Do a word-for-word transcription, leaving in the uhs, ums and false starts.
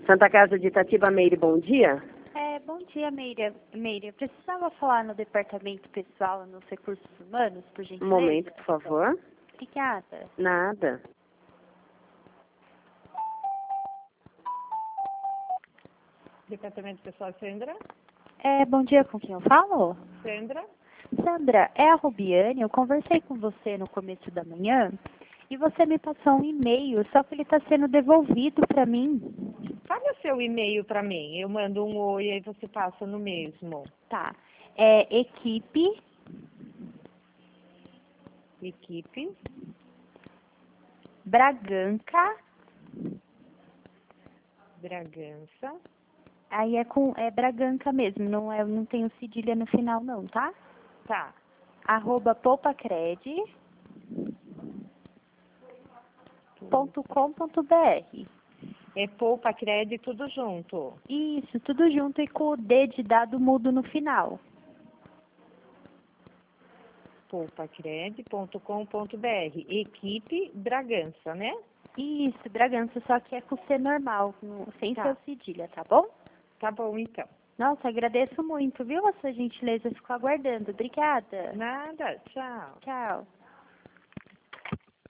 Santa Casa de Itatiba, Meire, bom dia. É, bom dia, Meire. Meire, eu precisava falar no departamento pessoal, nos recursos humanos, por gentileza? Um momento, por favor. Obrigada. Nada. Departamento Pessoal, Sandra. É, bom dia, com quem eu falo? Sandra. Sandra, é a Rubiane, eu conversei com você no começo da manhã e você me passou um e-mail, só que ele está sendo devolvido para mim. Fale o seu e-mail para mim. Eu mando um oi e aí você passa no mesmo. Tá. É equipe, Equipe. Braganca, Bragança. aí é com é Braganca mesmo, não é, não tem o cedilha no final não, tá? Tá. Arroba poupacred ponto com ponto br. É poupa crédito tudo junto. Isso, tudo junto e com o D de dado mudo no final. poupacred ponto com ponto br. Equipe Bragança, né? Isso, Bragança, só que é com C normal, no- sem Tá. seu cedilha, tá bom? Tá bom, então. Nossa, agradeço muito, viu, a sua gentileza? Fico aguardando. Obrigada. Nada. Tchau. Tchau.